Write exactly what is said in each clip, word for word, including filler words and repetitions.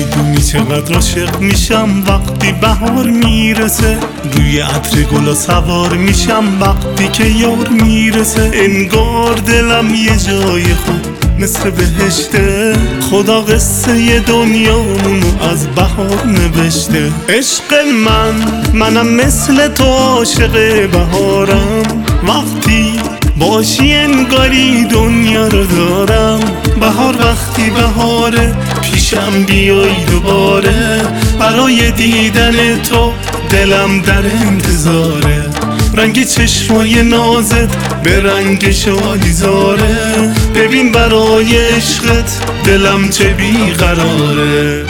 نمیدونی چقدر عاشق میشم وقتی بهار میرسه، روی عطر گلا سوار میشم وقتی که یار میرسه. انگار دلم یه جای خوب مثل بهشته، خدا قصه دنیامونو از بهار نوشته. عشق من منم مثل تو عاشق بهارم، وقتی باشی انگاری دنیا رو دارم. بهار وقتی بهاره پیشم بیای دوباره، برای دیدن تو دلم در انتظاره. رنگ چشمای نازت به رنگ شالیزاره، ببین برای عشقت دلم چه بیقراره.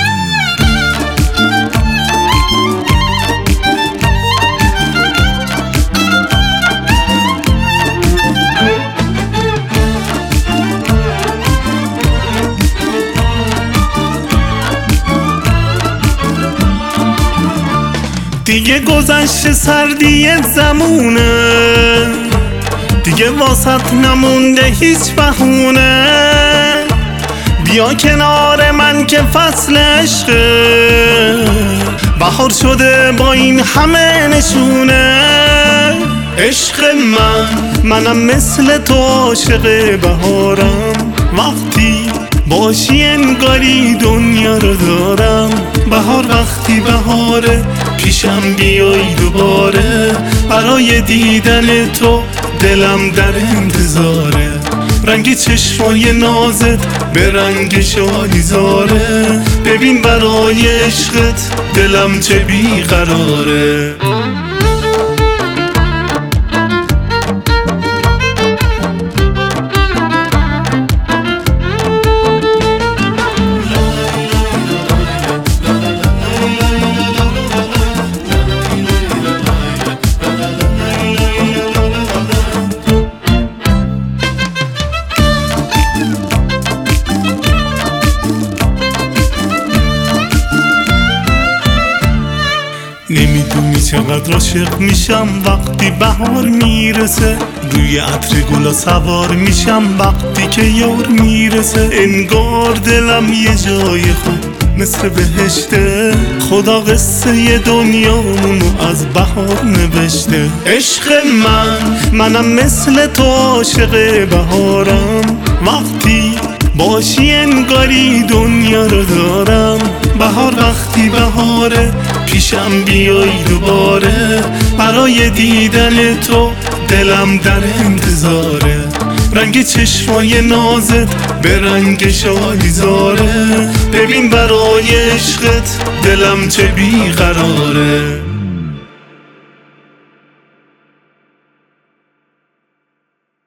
دیگه گذشت سردی زمونه، دیگه واسط نمونده هیچ بهونه. بیا کنار من که فصل عشقه، بهار شده با این همه نشونه. عشق من منم مثل تو عاشق بهارم، وقتی باشی انگاری دنیا رو دارم. بهار وقتی بهاره پیشم بیای دوباره، برای دیدن تو دلم در انتظاره. رنگ چشمای نازت به رنگ شالیزاره، ببین برای عشقت دلم چه بیقراره. نمیدونی چقدر عاشق میشم وقتی بهار میرسه، روی عطر گلا سوار میشم وقتی که یار میرسه. انگار دلم یه جای خوب مثل بهشته، خدا قصه دنیامونو از بهار نوشته. عشق من منم مثل تو عاشق بهارم، وقتی باشی انگاری دنیا رو دارم. بهار وقتی بهاره پیشم بیای دوباره، برای دیدن تو دلم در انتظاره. رنگ چشمای نازت به رنگ شالیزاره، ببین برای عشقت دلم چه بیقراره.